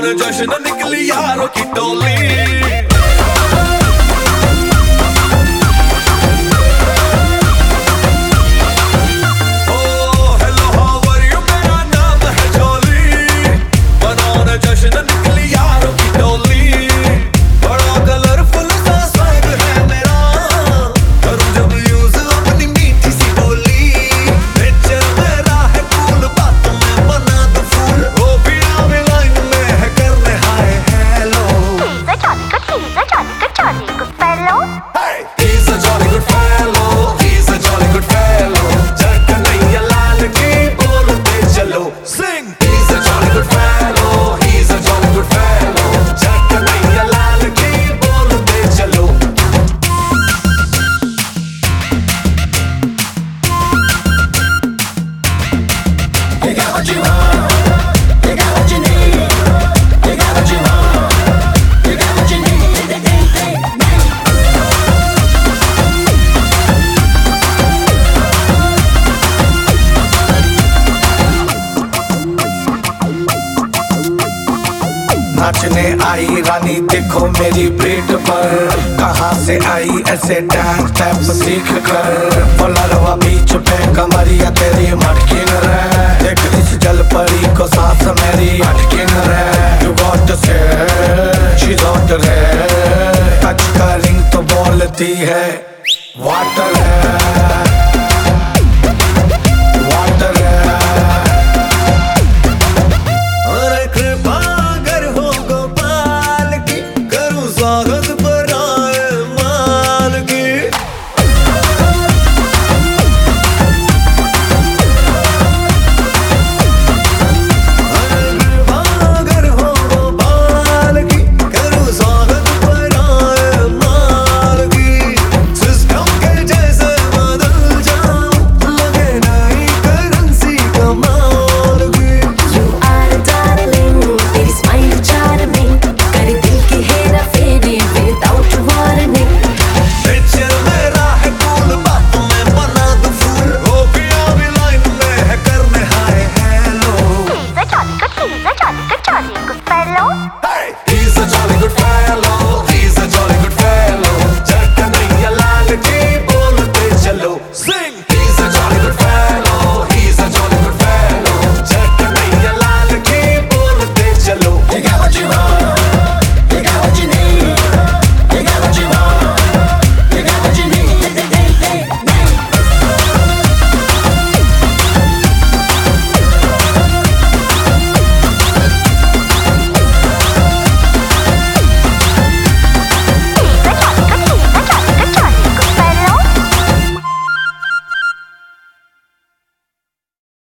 मनाने जश्न निकली यारों की टोली। नाचने आई रानी देखो मेरी पीठ पर, कहाँ से आई ऐसे डांस स्टेप सीख कर। फुलरवा बीच पे कमरिया तेरी मटकी न रहे, देख इस जल परी को सांस मेरी अटकी न रहे। You got to say, she's on the red, touch का रिंग तो बोलती है।